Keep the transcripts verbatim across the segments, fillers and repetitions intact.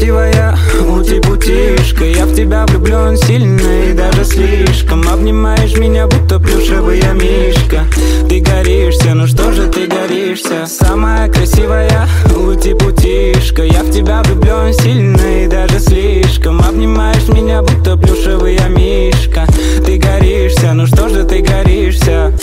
красивая, ути-путишка. Я в тебя влюблен сильно и даже слишком. Обнимаешь меня, будто плюшевый я мишка. Ты горишься, ну что же ты горишься? Самая красивая, ути-путишка. Я в тебя влюблен сильно и даже слишком. Обнимаешь меня, будто плюшевый я мишка. Ты горишься, ну что же ты горишься?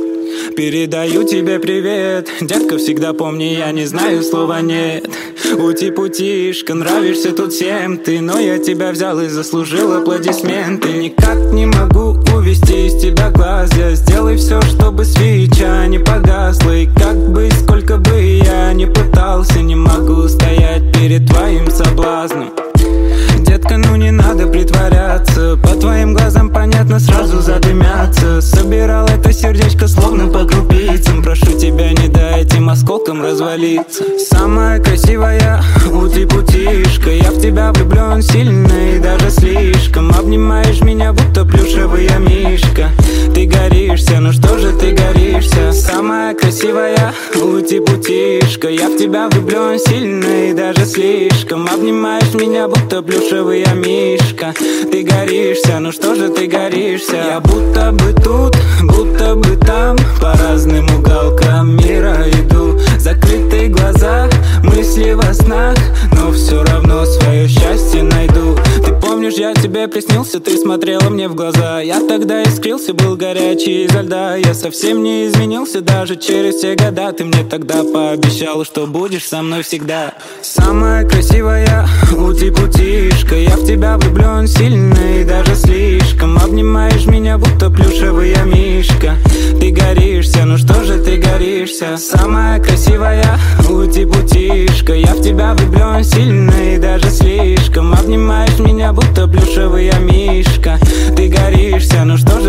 Передаю тебе привет, детка, всегда помни, я не знаю слова нет. Ути-путишка, нравишься тут всем ты, но я тебя взял и заслужил аплодисменты. Никак не могу увести из тебя глаз, я сделай все, чтобы свеча не погасла. И как бы, сколько бы я ни пытался, не могу стоять перед твоим соблазном. Детка, ну не надо притворяться, по твоим глазам понятно, сразу задымятся. Собирал это сердечко словно по крупицам. Прошу тебя, не дай этим осколкам развалиться. Самая красивая, ути-путишка. Я в тебя влюблен сильно и даже слишком. Обнимаешь меня, будто плюшевый я мишка. Ты горишься, ну что же ты горишься? Самая красивая, ути-путишка. Я в тебя влюблен сильно и даже слишком. Обнимаешь меня, будто плюшевый я мишка. Ты горишься, ну что же ты горишься? Я будто бы тут, будто бы там, по разным уголкам мира иду. Закрытые глаза, мысли во снах, но все равно свое счастье найду. Ты помнишь, я тебе приснился, ты смотрела мне в глаза. Я тогда искрился, был горячий изо льда. Я совсем не изменился даже через все года. Ты мне тогда пообещала, что будешь со мной всегда. Самая красивая, ути-путишка. Я в тебя влюблен сильно и даже слишком. Обнимаешь меня, будто плюшевый я мишка. Ты горишься, ну что же ты горишься? Самая красивая, ути-путишка. Я в тебя влюблен сильно и даже слишком. Обнимаешь меня, будто плюшевый я мишка. Ты горишься, ну что же